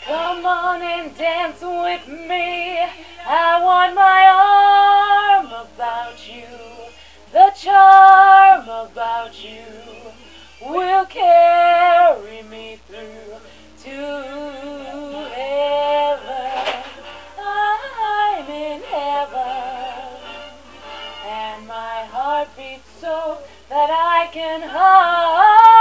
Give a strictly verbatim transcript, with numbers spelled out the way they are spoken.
Come on and dance with me. I want my arm about you. The charm about you will carry me through to heaven. I'm in heaven, and my heart beats so that I can hardly